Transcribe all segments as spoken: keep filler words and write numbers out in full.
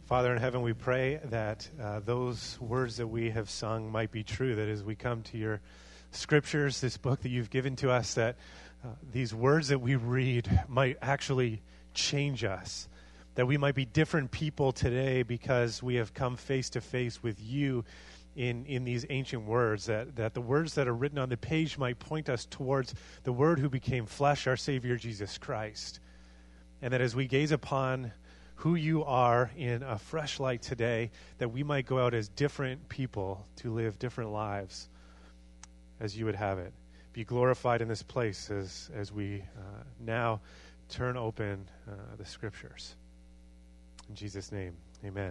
Father in heaven, we pray that uh, those words that we have sung might be true, that as we come to your scriptures, this book that you've given to us, that uh, these words that we read might actually change us, that we might be different people today because we have come face to face with you in, in these ancient words, that, that the words that are written on the page might point us towards the Word who became flesh, our Savior, Jesus Christ. And that as we gaze upon who you are in a fresh light today, that we might go out as different people to live different lives as you would have it. Be glorified in this place as, as we uh, now turn open uh, the Scriptures. In Jesus' name, amen.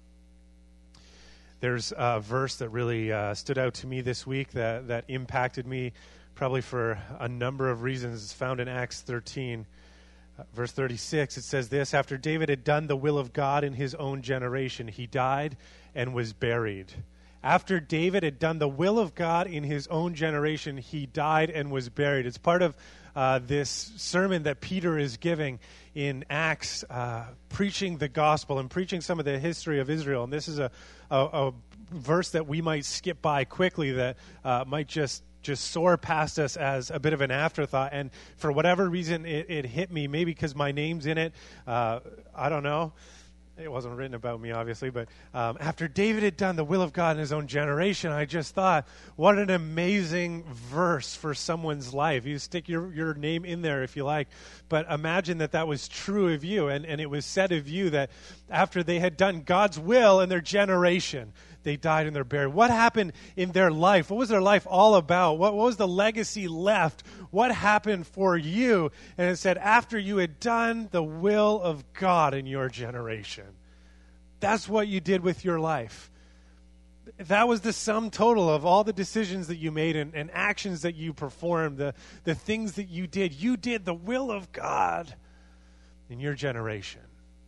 There's a verse that really uh, stood out to me this week that, that impacted me probably for a number of reasons. It's found in Acts thirteen. Verse thirty-six, it says this: after David had done the will of God in his own generation, he died and was buried. After David had done the will of God in his own generation, he died and was buried. It's part of uh, this sermon that Peter is giving in Acts, uh, preaching the gospel and preaching some of the history of Israel. And this is a, a, a verse that we might skip by quickly, that uh, might just just soar past us as a bit of an afterthought. And for whatever reason, it, it hit me, maybe because my name's in it. Uh, I don't know. It wasn't written about me, obviously. But um, after David had done the will of God in his own generation, I just thought, what an amazing verse for someone's life. You stick your, your name in there if you like. But imagine that that was true of you. And, and it was said of you that after they had done God's will in their generation, they died and they're buried. What happened in their life? What was their life all about? What, what was the legacy left? What happened for you? And it said, after you had done the will of God in your generation. That's what you did with your life. That was the sum total of all the decisions that you made and, and actions that you performed, the, the things that you did. You did the will of God in your generation.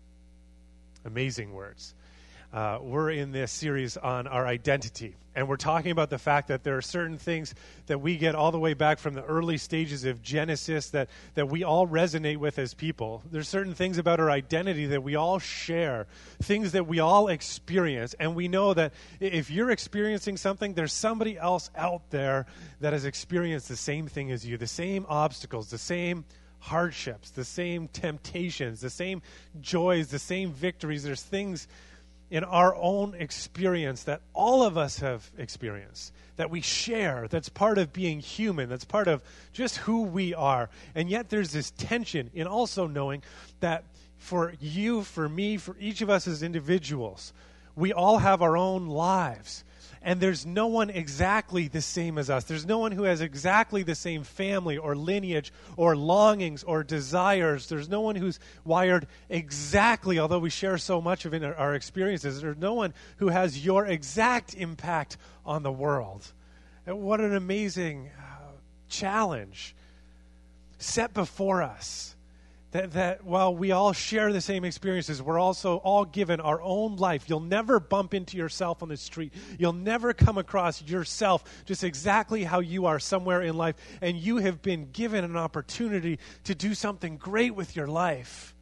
Amazing words. Uh, we're in this series on our identity, and we're talking about the fact that there are certain things that we get all the way back from the early stages of Genesis that, that we all resonate with as people. There's certain things about our identity that we all share, things that we all experience, and we know that if you're experiencing something, there's somebody else out there that has experienced the same thing as you, the same obstacles, the same hardships, the same temptations, the same joys, the same victories. There's things in our own experience that all of us have experienced, that we share, that's part of being human, that's part of just who we are. And yet there's this tension in also knowing that for you, for me, for each of us as individuals, we all have our own lives. And there's no one exactly the same as us. There's no one who has exactly the same family or lineage or longings or desires. There's no one who's wired exactly, although we share so much of it in our, our experiences. There's no one who has your exact impact on the world. And what an amazing uh, challenge set before us. That, that while we all share the same experiences, we're also all given our own life. You'll never bump into yourself on the street. You'll never come across yourself just exactly how you are somewhere in life. And you have been given an opportunity to do something great with your life.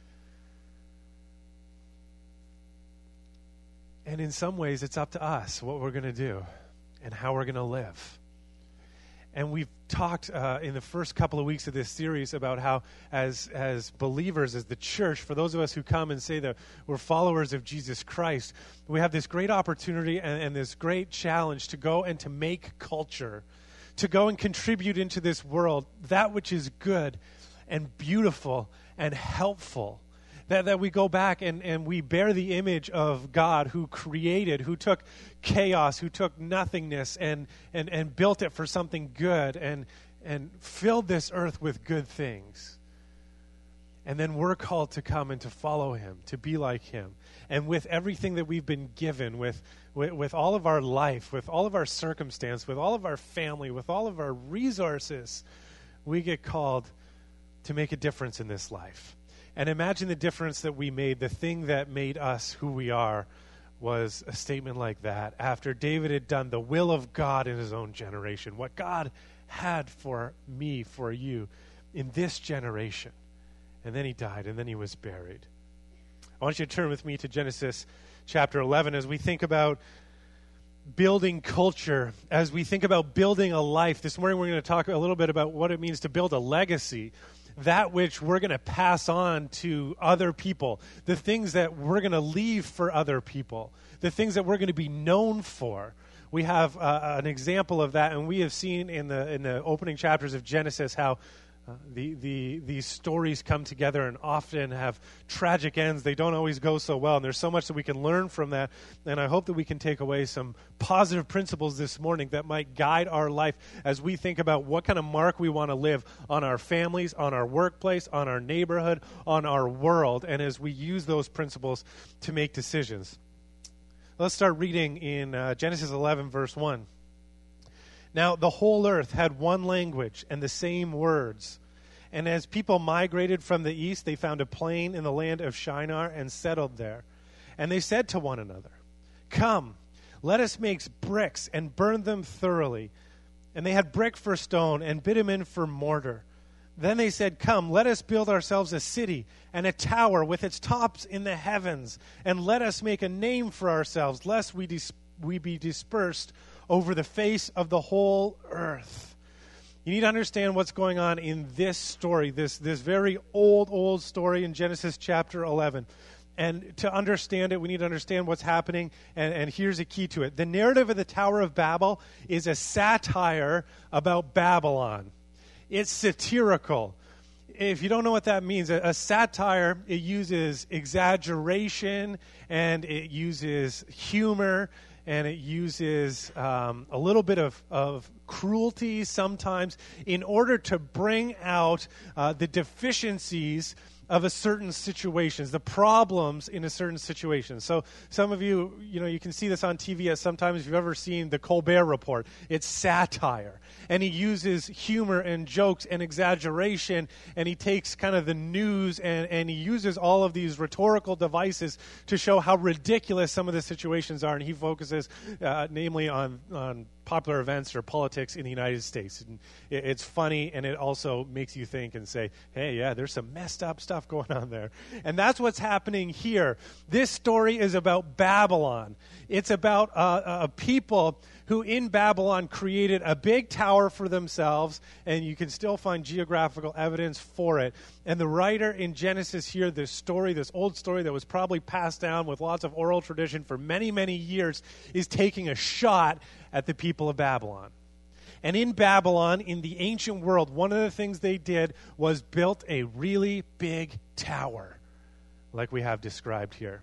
And in some ways, it's up to us what we're going to do and how we're going to live. And we've talked uh, in the first couple of weeks of this series about how as as believers, as the church, for those of us who come and say that we're followers of Jesus Christ, we have this great opportunity and, and this great challenge to go and to make culture, to go and contribute into this world that which is good and beautiful and helpful. That, that we go back and, and we bear the image of God who created, who took chaos, who took nothingness and, and, and built it for something good and, and filled this earth with good things. And then we're called to come and to follow him, to be like him. And with everything that we've been given, with, with, with all of our life, with all of our circumstance, with all of our family, with all of our resources, we get called to make a difference in this life. And imagine the difference that we made. The thing that made us who we are was a statement like that. After David had done the will of God in his own generation, what God had for me, for you, in this generation. And then he died, and then he was buried. I want you to turn with me to Genesis chapter eleven as we think about building culture, as we think about building a life. This morning we're going to talk a little bit about what it means to build a legacy, that which we're going to pass on to other people, the things that we're going to leave for other people, the things that we're going to be known for. We have uh, an example of that, and we have seen in the in the opening chapters of Genesis how uh, the the these stories come together and often have tragic ends. They don't always go so well, and there's so much that we can learn from that. And I hope that we can take away some positive principles this morning that might guide our life as we think about what kind of mark we want to live on our families, on our workplace, on our neighborhood, on our world, and as we use those principles to make decisions. Let's start reading in uh, Genesis eleven, verse one. Now, the whole earth had one language and the same words. And as people migrated from the east, they found a plain in the land of Shinar and settled there. And they said to one another, "Come, let us make bricks and burn them thoroughly." And they had brick for stone and bitumen for mortar. Then they said, "Come, let us build ourselves a city and a tower with its tops in the heavens, and let us make a name for ourselves, lest we dis- we be dispersed over the face of the whole earth." You need to understand what's going on in this story, this, this very old, old story in Genesis chapter eleven. And to understand it, we need to understand what's happening, and, and here's a key to it. The narrative of the Tower of Babel is a satire about Babylon. It's satirical. If you don't know what that means, a, a satire, it uses exaggeration, and it uses humor, and it uses um, a little bit of, of cruelty sometimes in order to bring out uh, the deficiencies of a certain situations, the problems in a certain situation. So some of you, you know, you can see this on T V as sometimes if you've ever seen the Colbert Report. It's satire. And he uses humor and jokes and exaggeration, and he takes kind of the news and, and he uses all of these rhetorical devices to show how ridiculous some of the situations are. And he focuses uh, namely on, on popular events or politics in the United States. And it, it's funny, and it also makes you think and say, hey, yeah, there's some messed up stuff going on there. And that's what's happening here. This story is about Babylon. It's about uh, a people who in Babylon created a big tower for themselves, and you can still find geographical evidence for it. And the writer in Genesis here, this story, this old story that was probably passed down with lots of oral tradition for many, many years, is taking a shot at the people of Babylon. And in Babylon, in the ancient world, one of the things they did was built a really big tower, like we have described here.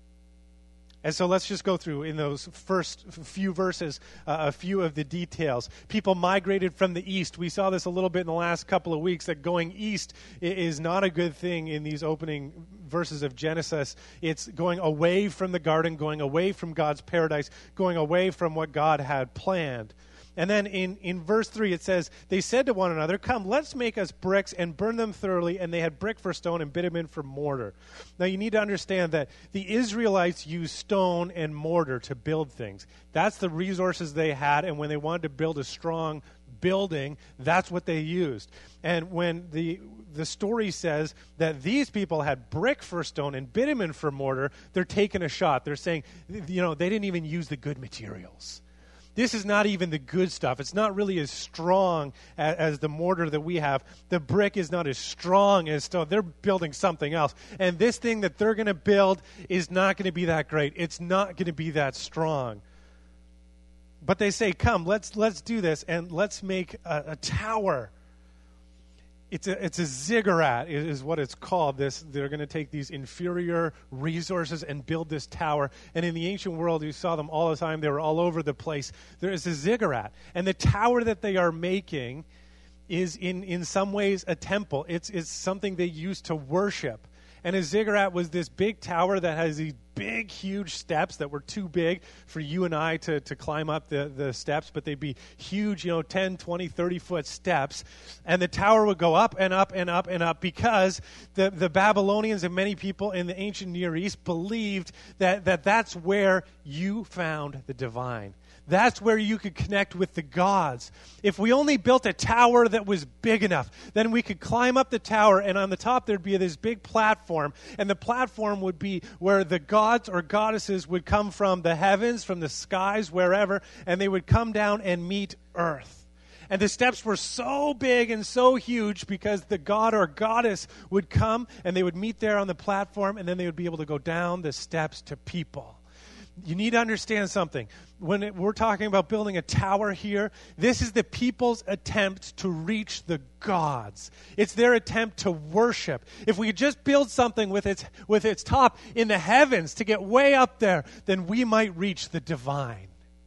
And so let's just go through in those first few verses uh, a few of the details. People migrated from the east. We saw this a little bit in the last couple of weeks, that going east is not a good thing in these opening verses of Genesis. It's going away from the garden, going away from God's paradise, going away from what God had planned. And then in, in verse three it says, they said to one another, "Come, let's make us bricks and burn them thoroughly." And they had brick for stone and bitumen for mortar. Now you need to understand that the Israelites used stone and mortar to build things. That's the resources they had, and when they wanted to build a strong building, that's what they used. And when the the story says that these people had brick for stone and bitumen for mortar, they're taking a shot. They're saying, you know, they didn't even use the good materials. This is not even the good stuff. It's not really as strong as, as the mortar that we have. The brick is not as strong as stone. They're building something else. And this thing that they're going to build is not going to be that great. It's not going to be that strong. But they say, "Come, let's let's do this, and let's make a, a tower." It's a it's a ziggurat is what it's called. This they're going to take these inferior resources and build this tower. And in the ancient world, you saw them all the time. They were all over the place. There is a ziggurat, and the tower that they are making is in in some ways a temple. It's it's something they used to worship. And a ziggurat was this big tower that has these big, huge steps that were too big for you and I to, to climb up the, the steps, but they'd be huge, you know, ten, twenty, thirty-foot steps. And the tower would go up and up and up and up because the, the Babylonians and many people in the ancient Near East believed that, that that's where you found the divine. That's where you could connect with the gods. If we only built a tower that was big enough, then we could climb up the tower, and on the top there'd be this big platform, and the platform would be where the gods or goddesses would come from the heavens, from the skies, wherever, and they would come down and meet earth. And the steps were so big and so huge because the god or goddess would come and they would meet there on the platform, and then they would be able to go down the steps to people. You need to understand something. When it, we're talking about building a tower here, this is the people's attempt to reach the gods. It's their attempt to worship. If we could just build something with its with its top in the heavens to get way up there, then we might reach the divine.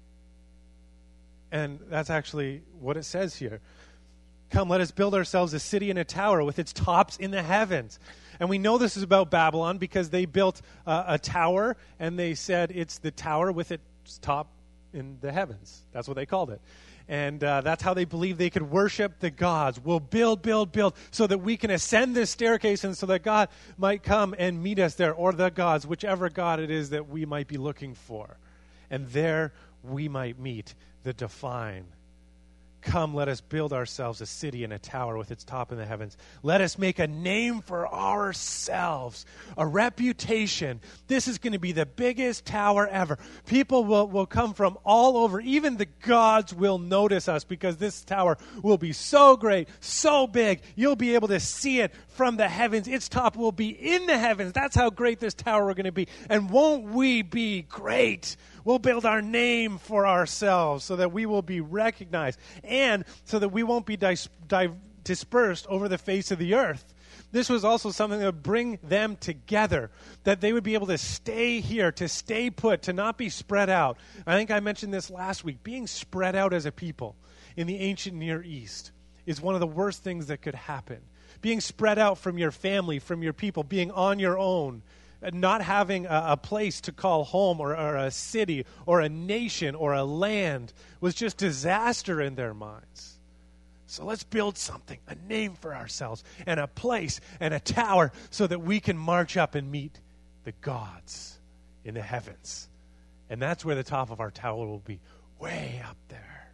And that's actually what it says here. Come, let us build ourselves a city and a tower with its tops in the heavens. And we know this is about Babylon because they built uh, a tower, and they said it's the tower with its top in the heavens. That's what they called it. And uh, that's how they believed they could worship the gods. We'll build, build, build so that we can ascend this staircase and so that God might come and meet us there, or the gods, whichever God it is that we might be looking for. And there we might meet the divine. Come, let us build ourselves a city and a tower with its top in the heavens. Let us make a name for ourselves, a reputation. This is going to be the biggest tower ever. People will, will come from all over. Even the gods will notice us because this tower will be so great, so big. You'll be able to see it from the heavens. Its top will be in the heavens. That's how great this tower is going to be. And won't we be great? We'll build our name for ourselves so that we will be recognized and so that we won't be dis- di- dispersed over the face of the earth. This was also something that would bring them together, that they would be able to stay here, to stay put, to not be spread out. I think I mentioned this last week. Being spread out as a people in the ancient Near East is one of the worst things that could happen. Being spread out from your family, from your people, being on your own, not having a, a place to call home, or, or a city or a nation or a land, was just disaster in their minds. So let's build something, a name for ourselves, and a place and a tower so that we can march up and meet the gods in the heavens. And that's where the top of our tower will be, way up there.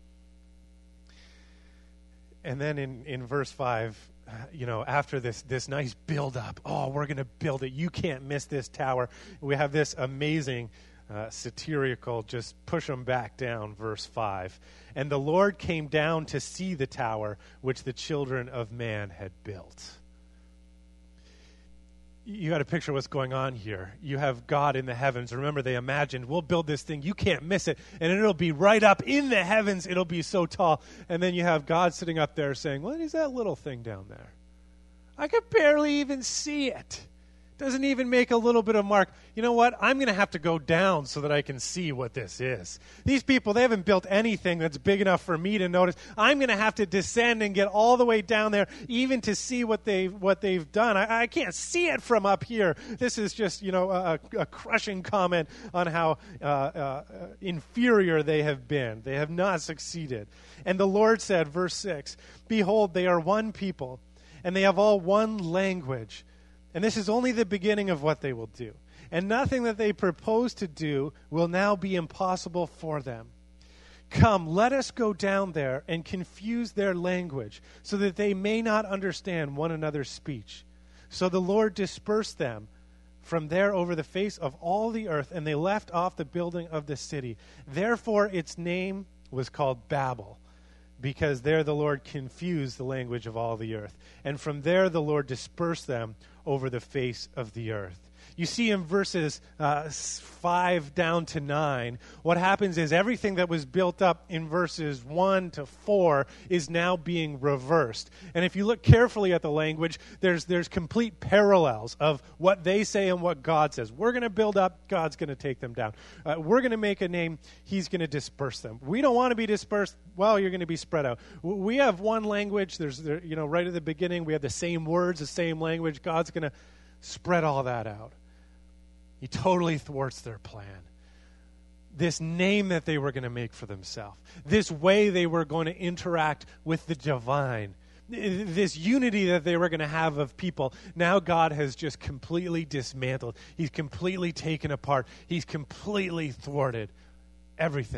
And then in, in verse five, uh, you know, after this this nice build-up, oh, we're going to build it. You can't miss this tower. We have this amazing uh, satirical, just push them back down, verse five. And the Lord came down to see the tower which the children of man had built. You got to picture what's going on here. You have God in the heavens. Remember, they imagined, we'll build this thing. You can't miss it. And it'll be right up in the heavens. It'll be so tall. And then you have God sitting up there saying, what is that little thing down there? I could barely even see it. Doesn't even make a little bit of mark. You know what? I'm going to have to go down so that I can see what this is. These people, they haven't built anything that's big enough for me to notice. I'm going to have to descend and get all the way down there even to see what they've, what they've done. I, I can't see it from up here. This is just, you know, a, a crushing comment on how uh, uh, inferior they have been. They have not succeeded. And the Lord said, verse six, behold, they are one people, and they have all one language. And this is only the beginning of what they will do. And nothing that they propose to do will now be impossible for them. Come, let us go down there and confuse their language, so that they may not understand one another's speech. So the Lord dispersed them from there over the face of all the earth, and they left off the building of the city. Therefore its name was called Babel, because there the Lord confused the language of all the earth. And from there the Lord dispersed them over the face of the earth. You see in verses uh, five down to nine, what happens is everything that was built up in verses one to four is now being reversed. And if you look carefully at the language, there's there's complete parallels of what they say and what God says. We're going to build up, God's going to take them down. Uh, we're going to make a name, He's going to disperse them. We don't want to be dispersed. Well, you're going to be spread out. We have one language. There's, there, you know, right at the beginning, we have the same words, the same language. God's going to spread all that out. He totally thwarts their plan. This name that they were going to make for themselves, this way they were going to interact with the divine, this unity that they were going to have of people, now God has just completely dismantled. He's completely taken apart. He's completely thwarted everything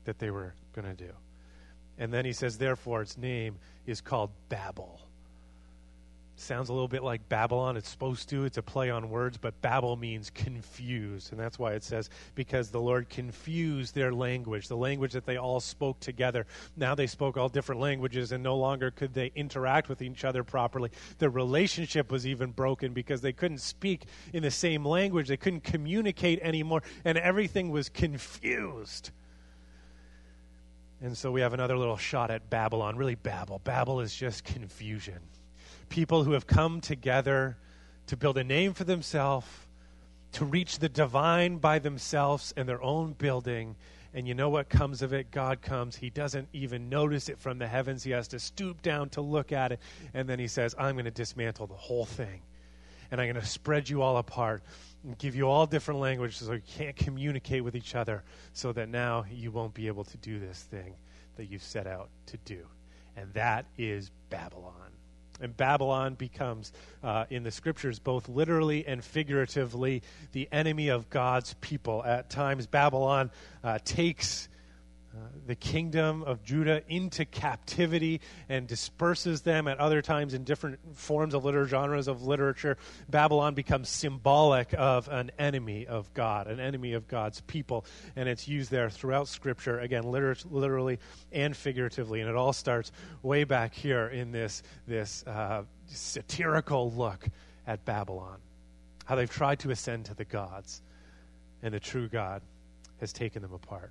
that they were going to do. And then he says, therefore, its name is called Babel. Sounds a little bit like Babylon. It's supposed to. It's a play on words, but Babel means confused. And that's why it says, because the Lord confused their language, the language that they all spoke together. Now they spoke all different languages, and no longer could they interact with each other properly. Their relationship was even broken because they couldn't speak in the same language. They couldn't communicate anymore, and everything was confused. And so we have another little shot at Babylon. Really, Babel. Babel is just confusion. People who have come together to build a name for themselves, to reach the divine by themselves in their own building. And you know what comes of it? God comes. He doesn't even notice it from the heavens. He has to stoop down to look at it. And then he says, I'm going to dismantle the whole thing. And I'm going to spread you all apart and give you all different languages so you can't communicate with each other, so that now you won't be able to do this thing that you set out to do. And that is Babylon. And Babylon becomes, uh, in the scriptures, both literally and figuratively, the enemy of God's people. At times, Babylon uh, takes uh, the kingdom of Judah into captivity and disperses them. At other times, in different forms of literature, genres of literature, Babylon becomes symbolic of an enemy of God, an enemy of God's people. And it's used there throughout Scripture, again, liter- literally and figuratively. And it all starts way back here in this, this uh, satirical look at Babylon, how they've tried to ascend to the gods, and the true God has taken them apart.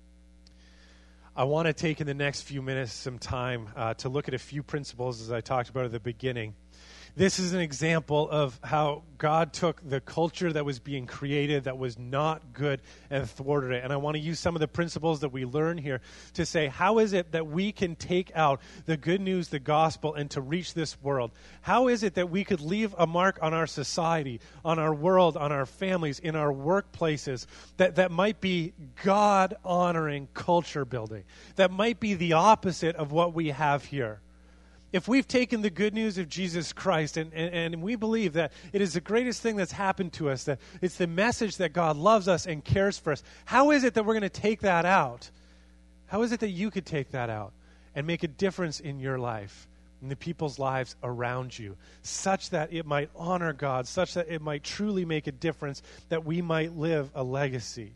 I want to take in the next few minutes some time uh, to look at a few principles, as I talked about at the beginning. This is an example of how God took the culture that was being created that was not good and thwarted it. And I want to use some of the principles that we learn here to say, how is it that we can take out the good news, the gospel, and to reach this world? How is it that we could leave a mark on our society, on our world, on our families, in our workplaces, that, that might be God-honoring culture building, that might be the opposite of what we have here? If we've taken the good news of Jesus Christ and, and, and we believe that it is the greatest thing that's happened to us, that it's the message that God loves us and cares for us, how is it that we're going to take that out? How is it that you could take that out and make a difference in your life, in the people's lives around you, such that it might honor God, such that it might truly make a difference, that we might live a legacy?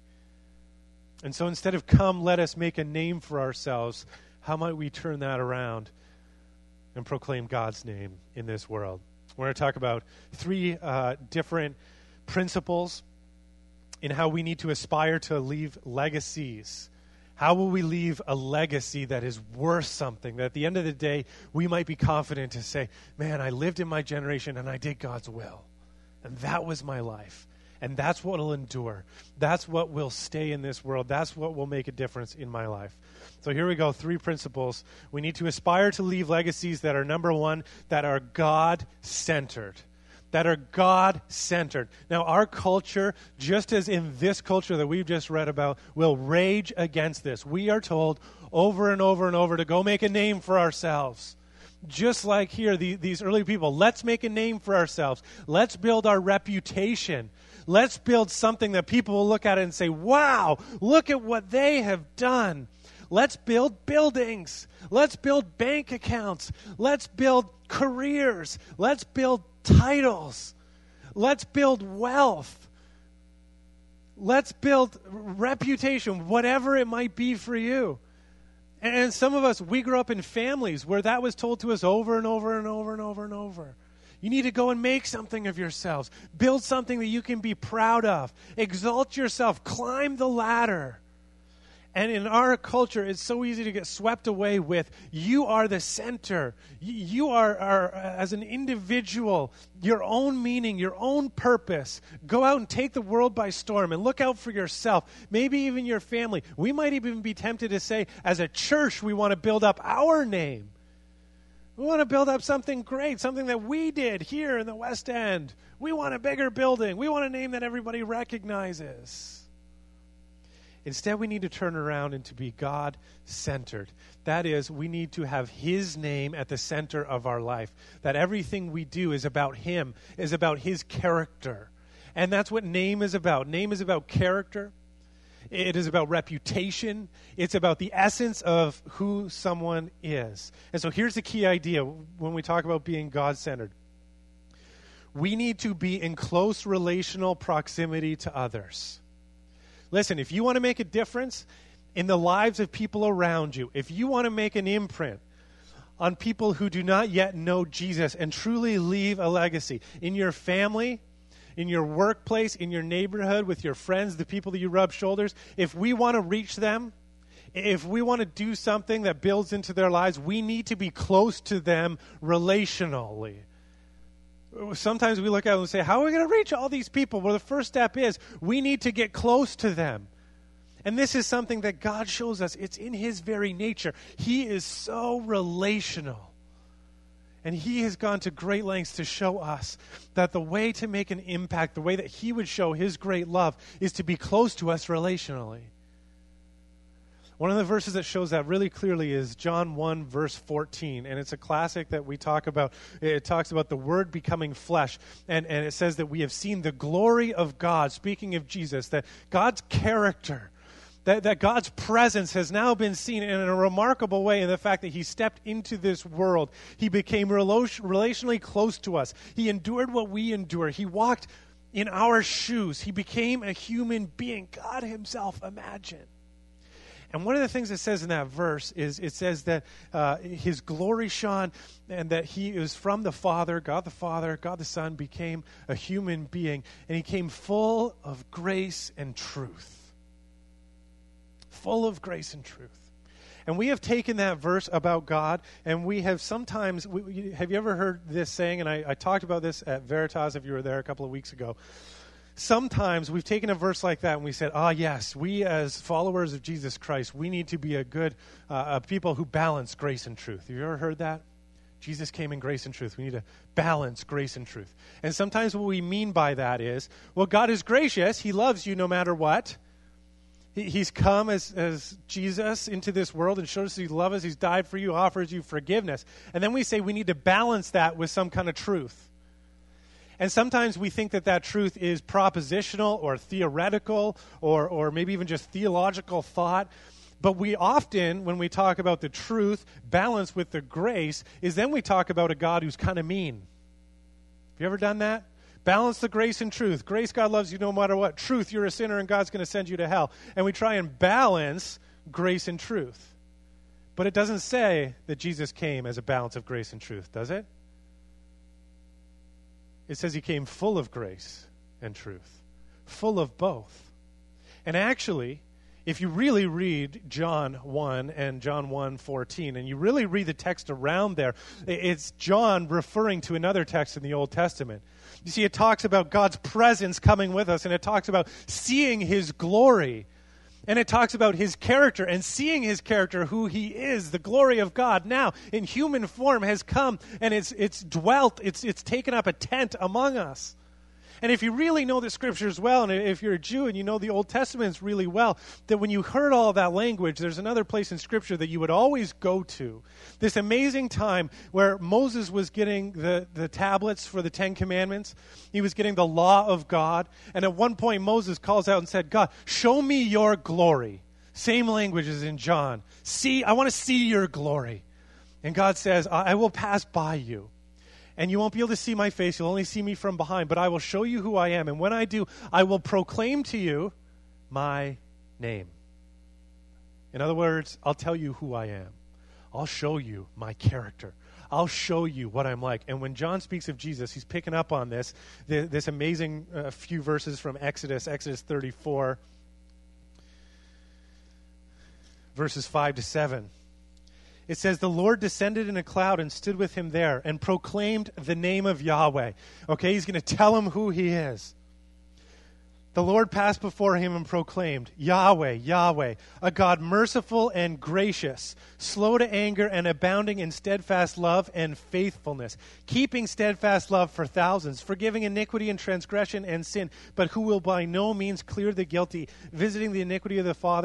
And so instead of come, let us make a name for ourselves, how might we turn that around and proclaim God's name in this world? We're going to talk about three uh, different principles in how we need to aspire to leave legacies. How will we leave a legacy that is worth something, that at the end of the day, we might be confident to say, man, I lived in my generation and I did God's will. And that was my life. And that's what will endure. That's what will stay in this world. That's what will make a difference in my life. So here we go, three principles. We need to aspire to leave legacies that are, number one, that are God-centered. That are God-centered. Now, our culture, just as in this culture that we've just read about, will rage against this. We are told over and over and over to go make a name for ourselves. Just like here, the, these early people, let's make a name for ourselves. Let's build our reputation. Let's build something that people will look at it and say, wow, look at what they have done. Let's build buildings. Let's build bank accounts. Let's build careers. Let's build titles. Let's build wealth. Let's build reputation, whatever it might be for you. And some of us, we grew up in families where that was told to us over and over and over and over and over. You need to go and make something of yourselves. Build something that you can be proud of. Exalt yourself. Climb the ladder. And in our culture, it's so easy to get swept away with, you are the center. You are, are, as an individual, your own meaning, your own purpose. Go out and take the world by storm and look out for yourself, maybe even your family. We might even be tempted to say, as a church, we want to build up our name. We want to build up something great, something that we did here in the West End. We want a bigger building. We want a name that everybody recognizes. Instead, we need to turn around and to be God-centered. That is, we need to have His name at the center of our life. That everything we do is about Him, is about His character. And that's what name is about. Name is about character. It is about reputation. It's about the essence of who someone is. And so here's the key idea when we talk about being God-centered. We need to be in close relational proximity to others. Listen, if you want to make a difference in the lives of people around you, if you want to make an imprint on people who do not yet know Jesus and truly leave a legacy in your family, in your workplace, in your neighborhood, with your friends, the people that you rub shoulders, if we want to reach them, if we want to do something that builds into their lives, we need to be close to them relationally. Sometimes we look at it and say, how are we going to reach all these people? Well, the first step is we need to get close to them. And this is something that God shows us. It's in his very nature. He is so relational. And he has gone to great lengths to show us that the way to make an impact, the way that he would show his great love, is to be close to us relationally. One of the verses that shows that really clearly is John one, verse fourteen. And it's a classic that we talk about. It talks about the Word becoming flesh. And, and it says that we have seen the glory of God, speaking of Jesus, that God's character, that, that God's presence has now been seen in a remarkable way in the fact that he stepped into this world. He became relo- relationally close to us. He endured what we endure. He walked in our shoes. He became a human being. God himself, imagine. And one of the things it says in that verse is it says that uh, his glory shone and that he is from the Father, God the Father, God the Son, became a human being. And he came full of grace and truth. Full of grace and truth. And we have taken that verse about God, and we have sometimes, we, have you ever heard this saying, and I, I talked about this at Veritas if you were there a couple of weeks ago. Sometimes we've taken a verse like that and we said, ah, yes, we as followers of Jesus Christ, we need to be a good uh, a people who balance grace and truth. Have you ever heard that? Jesus came in grace and truth. We need to balance grace and truth. And sometimes what we mean by that is, well, God is gracious. He loves you no matter what. He, he's come as, as Jesus into this world and shows us he loves us. He's died for you, offers you forgiveness. And then we say we need to balance that with some kind of truth. And sometimes we think that that truth is propositional or theoretical or, or maybe even just theological thought. But we often, when we talk about the truth balanced with the grace, is then we talk about a God who's kind of mean. Have you ever done that? Balance the grace and truth. Grace, God loves you no matter what. Truth, you're a sinner and God's going to send you to hell. And we try and balance grace and truth. But it doesn't say that Jesus came as a balance of grace and truth, does it? It says he came full of grace and truth, full of both. And actually, if you really read John one and John one fourteen, and you really read the text around there, it's John referring to another text in the Old Testament. You see, it talks about God's presence coming with us, and it talks about seeing his glory. And it talks about his character and seeing his character, who he is, the glory of God now in human form has come and it's it's dwelt, it's it's taken up a tent among us. And if you really know the scriptures well, and if you're a Jew and you know the Old Testament really well, that when you heard all of that language, there's another place in Scripture that you would always go to. This amazing time where Moses was getting the, the tablets for the Ten Commandments. He was getting the law of God. And at one point, Moses calls out and said, God, show me your glory. Same language as in John. See, I want to see your glory. And God says, I, I will pass by you. And you won't be able to see my face. You'll only see me from behind. But I will show you who I am. And when I do, I will proclaim to you my name. In other words, I'll tell you who I am. I'll show you my character. I'll show you what I'm like. And when John speaks of Jesus, he's picking up on this, this amazing uh, few verses from Exodus, Exodus thirty-four, verses five to seven. It says, the Lord descended in a cloud and stood with him there and proclaimed the name of Yahweh. Okay, he's going to tell him who he is. The Lord passed before him and proclaimed, Yahweh, Yahweh, a God merciful and gracious, slow to anger and abounding in steadfast love and faithfulness, keeping steadfast love for thousands, forgiving iniquity and transgression and sin, but who will by no means clear the guilty, visiting the iniquity of the father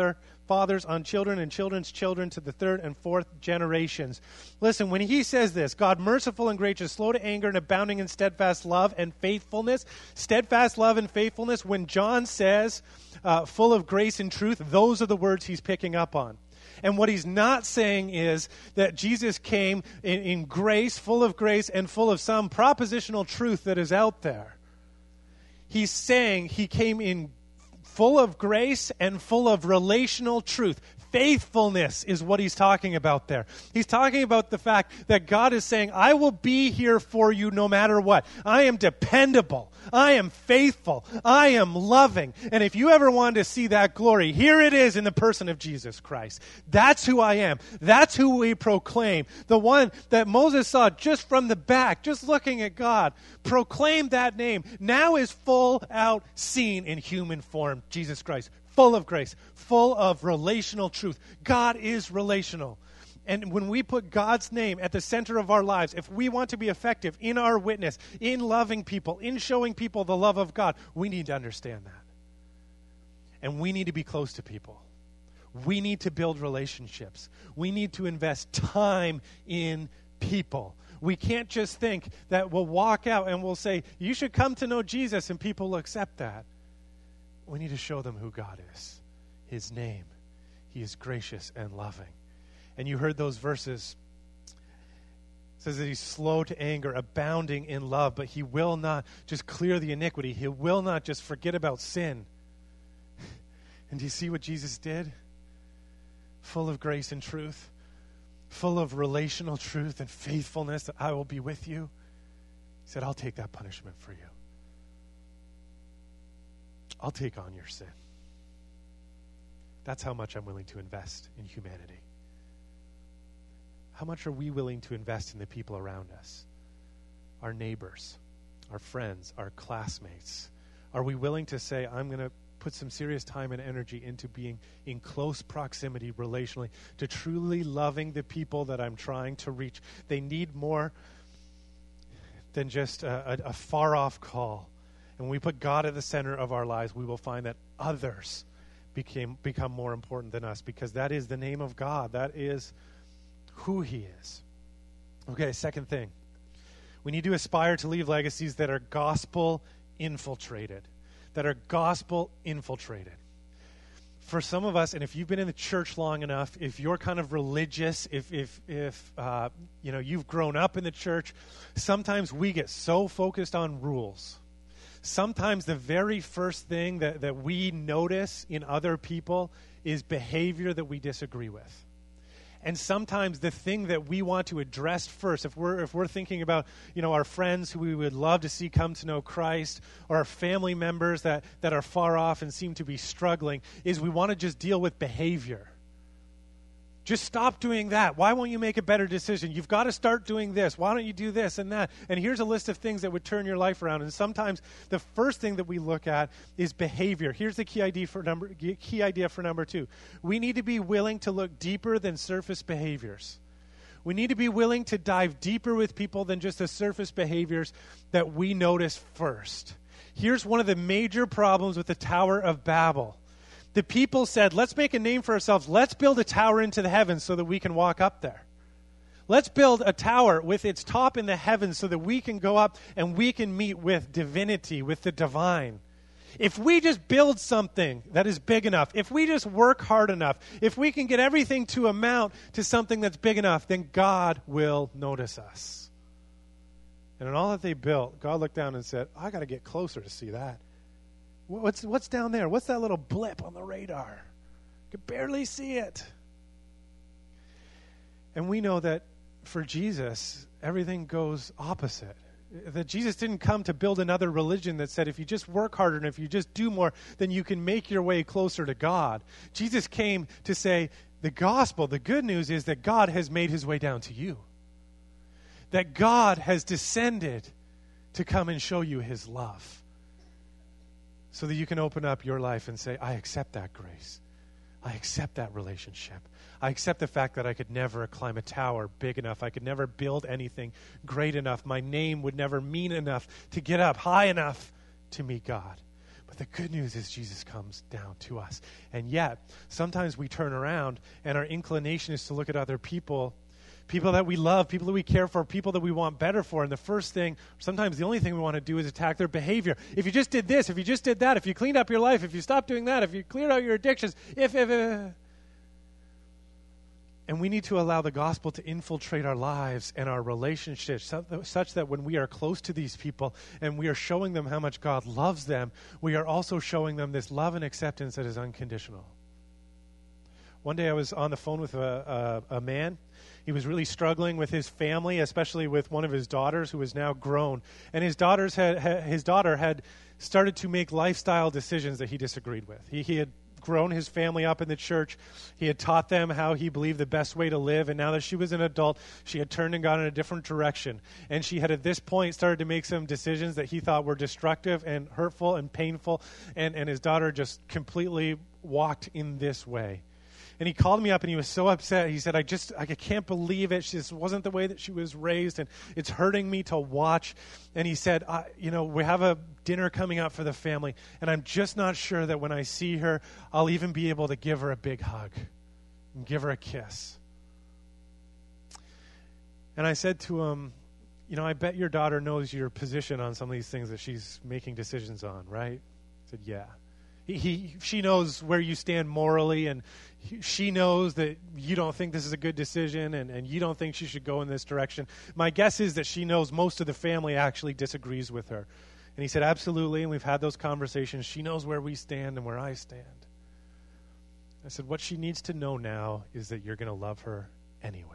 fathers on children and children's children to the third and fourth generations. Listen, when he says this, God merciful and gracious, slow to anger and abounding in steadfast love and faithfulness, steadfast love and faithfulness, when John says uh, full of grace and truth, those are the words he's picking up on. And what he's not saying is that Jesus came in, in grace, full of grace, and full of some propositional truth that is out there. He's saying he came in full of grace and full of relational truth. Faithfulness is what he's talking about there. He's talking about the fact that God is saying, I will be here for you no matter what. I am dependable. I am faithful. I am loving. And if you ever wanted to see that glory, here it is in the person of Jesus Christ. That's who I am. That's who we proclaim. The one that Moses saw just from the back, just looking at God, proclaimed that name, now is full out seen in human form, Jesus Christ. Full of grace, full of relational truth. God is relational. And when we put God's name at the center of our lives, if we want to be effective in our witness, in loving people, in showing people the love of God, we need to understand that. And we need to be close to people. We need to build relationships. We need to invest time in people. We can't just think that we'll walk out and we'll say, you should come to know Jesus, and people will accept that. We need to show them who God is, his name. He is gracious and loving. And you heard those verses. It says that he's slow to anger, abounding in love, but he will not just clear the iniquity. He will not just forget about sin. And do you see what Jesus did? Full of grace and truth, full of relational truth and faithfulness, that I will be with you. He said, I'll take that punishment for you. I'll take on your sin. That's how much I'm willing to invest in humanity. How much are we willing to invest in the people around us? Our neighbors, our friends, our classmates. Are we willing to say, I'm going to put some serious time and energy into being in close proximity relationally, to truly loving the people that I'm trying to reach? They need more than just a, a, a far-off call. And when we put God at the center of our lives, we will find that others became, become more important than us, because that is the name of God. That is who he is. Okay, second thing. We need to aspire to leave legacies that are gospel infiltrated. That are gospel infiltrated. For some of us, and if you've been in the church long enough, if you're kind of religious, if if if uh, you know you've grown up in the church, sometimes we get so focused on rules. Sometimes the very first thing that, that we notice in other people is behavior that we disagree with. And sometimes the thing that we want to address first, if we're if we're thinking about, you know, our friends who we would love to see come to know Christ, or our family members that, that are far off and seem to be struggling, is we want to just deal with behavior. Just stop doing that. Why won't you make a better decision? You've got to start doing this. Why don't you do this and that? And here's a list of things that would turn your life around. And sometimes the first thing that we look at is behavior. Here's the key idea for number key idea for number two. We need to be willing to look deeper than surface behaviors. We need to be willing to dive deeper with people than just the surface behaviors that we notice first. Here's one of the major problems with the Tower of Babel. The people said, let's make a name for ourselves. Let's build a tower into the heavens so that we can walk up there. Let's build a tower with its top in the heavens so that we can go up and we can meet with divinity, with the divine. If we just build something that is big enough, if we just work hard enough, if we can get everything to amount to something that's big enough, then God will notice us. And in all that they built, God looked down and said, I got to get closer to see that. What's what's down there? What's that little blip on the radar? I could barely see it. And we know that for Jesus, everything goes opposite. That Jesus didn't come to build another religion that said if you just work harder and if you just do more, then you can make your way closer to God. Jesus came to say the gospel, the good news is that God has made his way down to you. That God has descended to come and show you his love. So that you can open up your life and say, I accept that grace. I accept that relationship. I accept the fact that I could never climb a tower big enough. I could never build anything great enough. My name would never mean enough to get up high enough to meet God. But But the good news is Jesus comes down to us. And yet, sometimes we turn around and our inclination is to look at other people, people that we love, people that we care for, people that we want better for. And the first thing, sometimes the only thing we want to do is attack their behavior. If you just did this, if you just did that, if you cleaned up your life, if you stopped doing that, if you cleared out your addictions, if, if, if. And we need to allow the gospel to infiltrate our lives and our relationships such that when we are close to these people and we are showing them how much God loves them, we are also showing them this love and acceptance that is unconditional. One day I was on the phone with a, a, a man. He was really struggling with his family, especially with one of his daughters who is now grown. And his daughters had, had his daughter had started to make lifestyle decisions that he disagreed with. He, he had grown his family up in the church. He had taught them how he believed the best way to live, and now that she was an adult, she had turned and gone in a different direction. And she had at this point started to make some decisions that he thought were destructive and hurtful and painful, and, and his daughter just completely walked in this way. And he called me up and he was so upset. He said, I just, I can't believe it. She just wasn't the way that she was raised, and it's hurting me to watch. And he said, I, you know, we have a dinner coming up for the family, and I'm just not sure that when I see her, I'll even be able to give her a big hug and give her a kiss. And I said to him, you know, I bet your daughter knows your position on some of these things that she's making decisions on, right? I said, yeah. He, he, she knows where you stand morally, and he, she knows that you don't think this is a good decision, and, and you don't think she should go in this direction. My guess is that she knows most of the family actually disagrees with her. And he said, absolutely, and we've had those conversations. She knows where we stand and where I stand. I said, what she needs to know now is that you're going to love her anyway.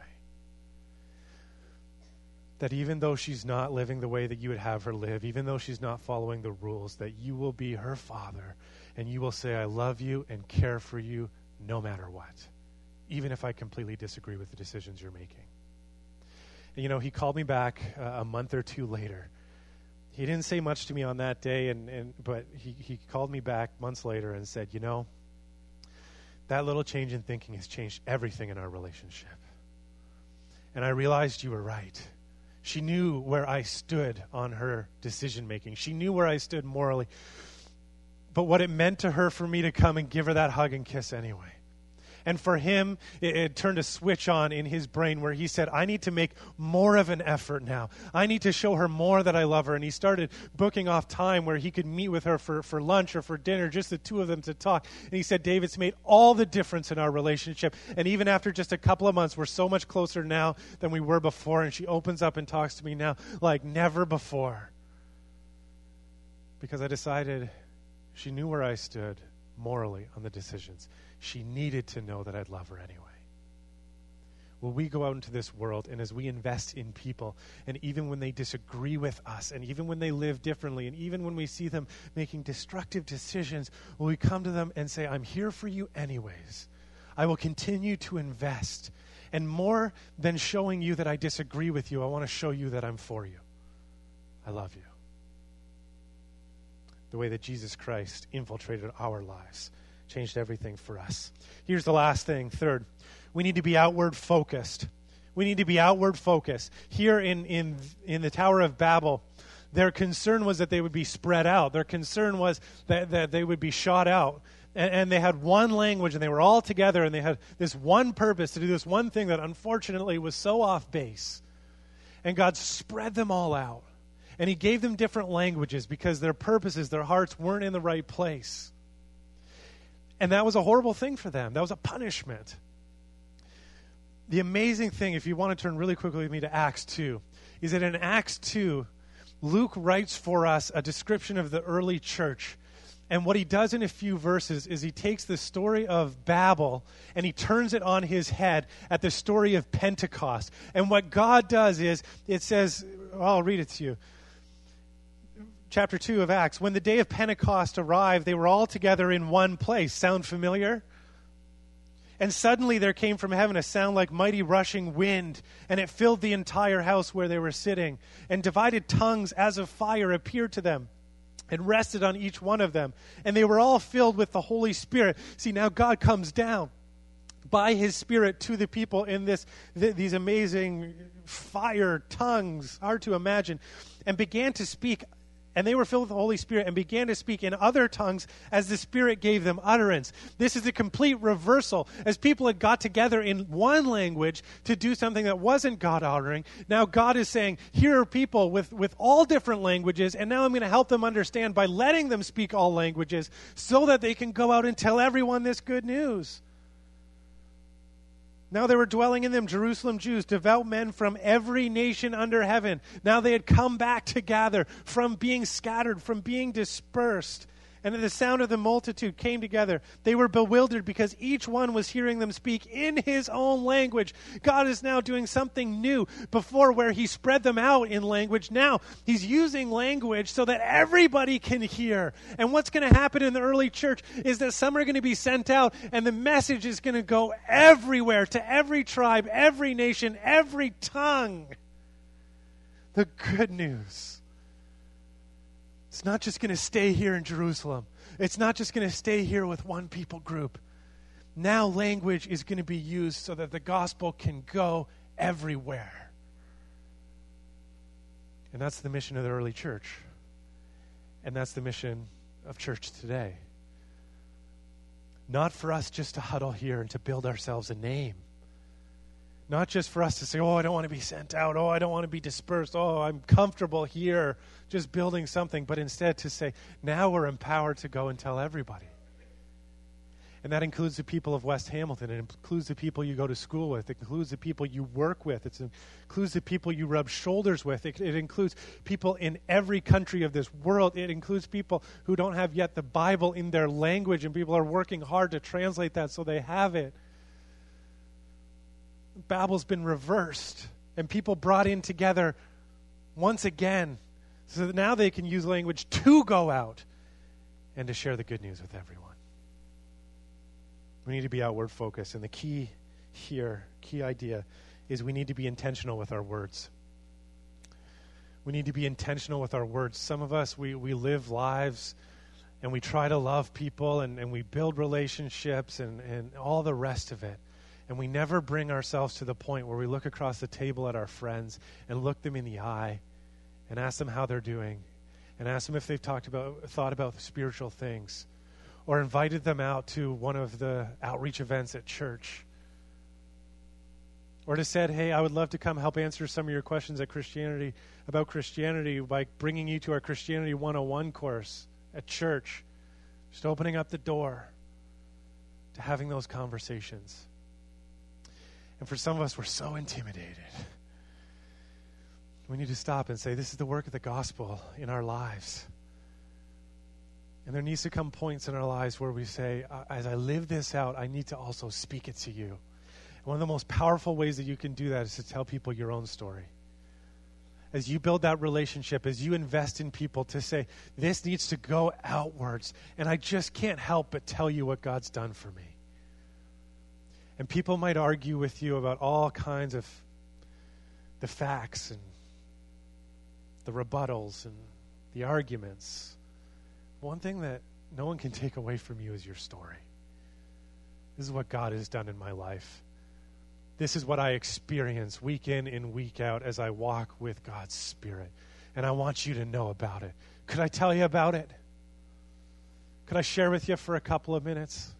That even though she's not living the way that you would have her live, even though she's not following the rules, that you will be her father, and you will say, I love you and care for you no matter what, even if I completely disagree with the decisions you're making. And, you know, he called me back uh, a month or two later. He didn't say much to me on that day, and, and but he, he called me back months later and said, you know, that little change in thinking has changed everything in our relationship. And I realized you were right. She knew where I stood on her decision-making. She knew where I stood morally. But what it meant to her for me to come and give her that hug and kiss anyway. And for him, it, it turned a switch on in his brain where he said, I need to make more of an effort now. I need to show her more that I love her. And he started booking off time where he could meet with her for, for lunch or for dinner, just the two of them to talk. And he said, Dave, it's made all the difference in our relationship. And even after just a couple of months, we're so much closer now than we were before. And she opens up and talks to me now like never before. Because I decided she knew where I stood morally on the decisions. She needed to know that I'd love her anyway. Will we go out into this world, and as we invest in people, and even when they disagree with us, and even when they live differently, and even when we see them making destructive decisions, will we come to them and say, I'm here for you anyways. I will continue to invest. And more than showing you that I disagree with you, I want to show you that I'm for you. I love you. The way that Jesus Christ infiltrated our lives. Changed everything for us. Here's the last thing. Third, we need to be outward focused. We need to be outward focused. Here in, in, in the Tower of Babel, their concern was that they would be spread out. Their concern was that, that they would be shot out. And, and they had one language, and they were all together, and they had this one purpose to do this one thing that unfortunately was so off base. And God spread them all out. And he gave them different languages because their purposes, their hearts weren't in the right place. And that was a horrible thing for them. That was a punishment. The amazing thing, if you want to turn really quickly with me to Acts two, is that in Acts two, Luke writes for us a description of the early church. And what he does in a few verses is he takes the story of Babel and he turns it on his head at the story of Pentecost. And what God does is, it says, well, I'll read it to you. Chapter two of Acts, when the day of Pentecost arrived, they were all together in one place. Sound familiar? And suddenly there came from heaven a sound like mighty rushing wind, and it filled the entire house where they were sitting. And divided tongues as of fire appeared to them and rested on each one of them. And they were all filled with the Holy Spirit. See, now God comes down by his Spirit to the people in this th- these amazing fire tongues, hard to imagine, and began to speak And they were filled with the Holy Spirit and began to speak in other tongues as the Spirit gave them utterance. This is a complete reversal. As people had got together in one language to do something that wasn't God-honoring, now God is saying, here are people with, with all different languages, and now I'm going to help them understand by letting them speak all languages so that they can go out and tell everyone this good news. Now there were dwelling in them Jerusalem Jews, devout men from every nation under heaven. Now they had come back to gather from being scattered, from being dispersed. And at the sound of the multitude came together. They were bewildered because each one was hearing them speak in his own language. God is now doing something new. Before, where he spread them out in language, now he's using language so that everybody can hear. And what's going to happen in the early church is that some are going to be sent out, and the message is going to go everywhere, to every tribe, every nation, every tongue. The good news. It's not just going to stay here in Jerusalem. It's not just going to stay here with one people group. Now language is going to be used so that the gospel can go everywhere. And that's the mission of the early church. And that's the mission of church today. Not for us just to huddle here and to build ourselves a name. Not just for us to say, oh, I don't want to be sent out. Oh, I don't want to be dispersed. Oh, I'm comfortable here just building something. But instead to say, now we're empowered to go and tell everybody. And that includes the people of West Hamilton. It includes the people you go to school with. It includes the people you work with. It includes the people you rub shoulders with. It, it includes people in every country of this world. It includes people who don't have yet the Bible in their language, and people are working hard to translate that so they have it. Babel's been reversed and people brought in together once again so that now they can use language to go out and to share the good news with everyone. We need to be outward focused, and the key here, key idea, is we need to be intentional with our words. We need to be intentional with our words. Some of us, we, we live lives and we try to love people and, and we build relationships and, and all the rest of it. And we never bring ourselves to the point where we look across the table at our friends and look them in the eye and ask them how they're doing and ask them if they've talked about, thought about spiritual things, or invited them out to one of the outreach events at church, or to said, hey, I would love to come help answer some of your questions at Christianity about Christianity by bringing you to our Christianity one oh one course at church. Just opening up the door to having those conversations. And for some of us, we're so intimidated. We need to stop and say, this is the work of the gospel in our lives. And there needs to come points in our lives where we say, as I live this out, I need to also speak it to you. And one of the most powerful ways that you can do that is to tell people your own story. As you build that relationship, as you invest in people, to say, this needs to go outwards. And I just can't help but tell you what God's done for me. And people might argue with you about all kinds of the facts and the rebuttals and the arguments. One thing that no one can take away from you is your story. This is what God has done in my life. This is what I experience week in and week out as I walk with God's Spirit. And I want you to know about it. Could I tell you about it? Could I share with you for a couple of minutes?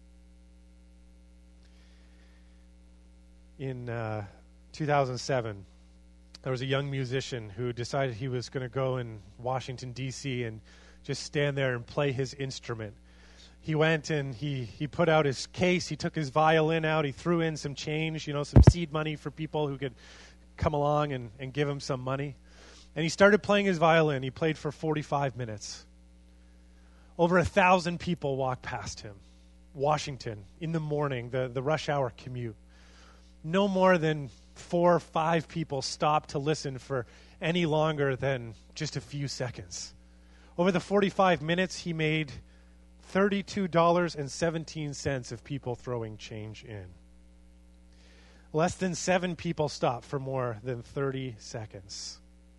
In uh, two thousand seven, there was a young musician who decided he was going to go in Washington, D C and just stand there and play his instrument. He went and he, he put out his case, he took his violin out, he threw in some change, you know, some seed money for people who could come along and, and give him some money. And he started playing his violin. He played for forty-five minutes. Over a thousand people walked past him. Washington, in the morning, the, the rush hour commute. No more than four or five people stopped to listen for any longer than just a few seconds. Over the forty-five minutes, he made thirty-two dollars and seventeen cents of people throwing change in. Less than seven people stopped for more than thirty seconds.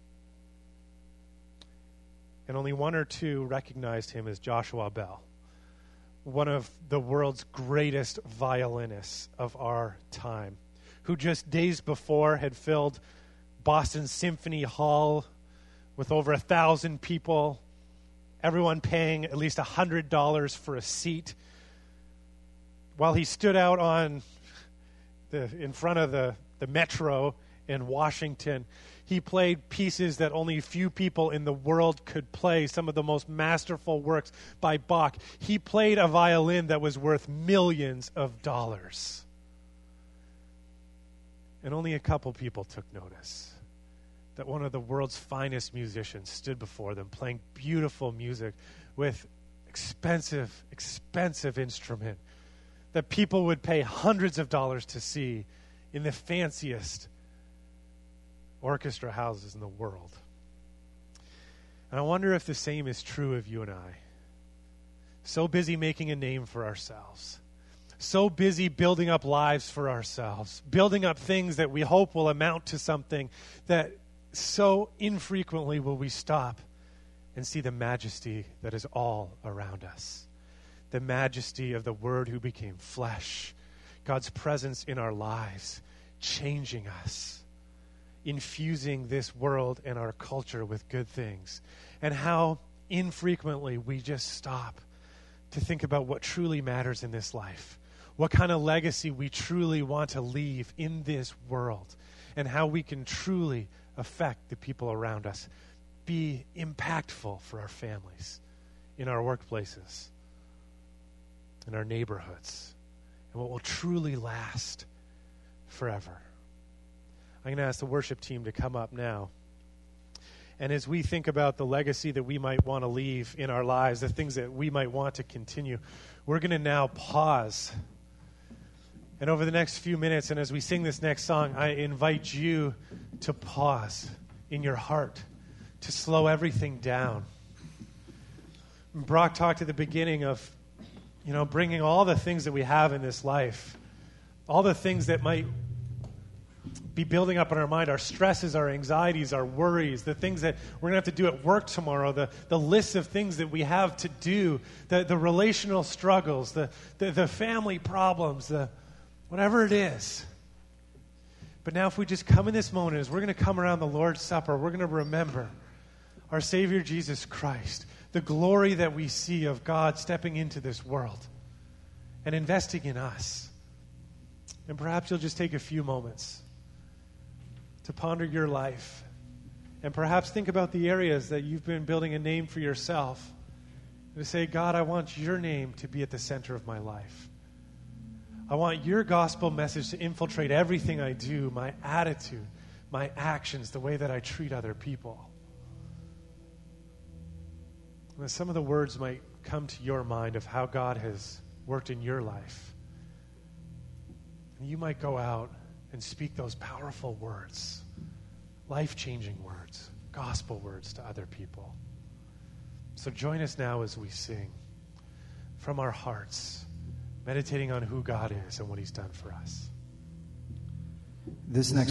And only one or two recognized him as Joshua Bell, one of the world's greatest violinists of our time, who just days before had filled Boston Symphony Hall with over a thousand people, everyone paying at least one hundred dollars for a seat, while he stood out on the in front of the, the metro in Washington. He played pieces that only a few people in the world could play, some of the most masterful works by Bach. He played a violin that was worth millions of dollars. And only a couple people took notice that one of the world's finest musicians stood before them playing beautiful music with expensive, expensive instrument that people would pay hundreds of dollars to see in the fanciest orchestra houses in the world. And I wonder if the same is true of you and I. So busy making a name for ourselves. So busy building up lives for ourselves. Building up things that we hope will amount to something, that so infrequently will we stop and see the majesty that is all around us. The majesty of the Word who became flesh. God's presence in our lives, changing us, infusing this world and our culture with good things, and how infrequently we just stop to think about what truly matters in this life, what kind of legacy we truly want to leave in this world, and how we can truly affect the people around us, be impactful for our families, in our workplaces, in our neighborhoods, and what will truly last forever. I'm going to ask the worship team to come up now. And as we think about the legacy that we might want to leave in our lives, the things that we might want to continue, we're going to now pause. And over the next few minutes, and as we sing this next song, I invite you to pause in your heart, to slow everything down. Brock talked at the beginning of, you know, bringing all the things that we have in this life, all the things that might be building up in our mind, our stresses, our anxieties, our worries, the things that we're going to have to do at work tomorrow, the, the list of things that we have to do, the, the relational struggles, the, the, the family problems, the whatever it is. But now if we just come in this moment, as we're going to come around the Lord's Supper, we're going to remember our Savior Jesus Christ, the glory that we see of God stepping into this world and investing in us. And perhaps you'll just take a few moments to ponder your life, and perhaps think about the areas that you've been building a name for yourself, and to say, God, I want your name to be at the center of my life. I want your gospel message to infiltrate everything I do, my attitude, my actions, the way that I treat other people. And some of the words might come to your mind of how God has worked in your life. And you might go out and speak those powerful words, life-changing words, gospel words to other people. So join us now as we sing from our hearts, meditating on who God is and what he's done for us. This next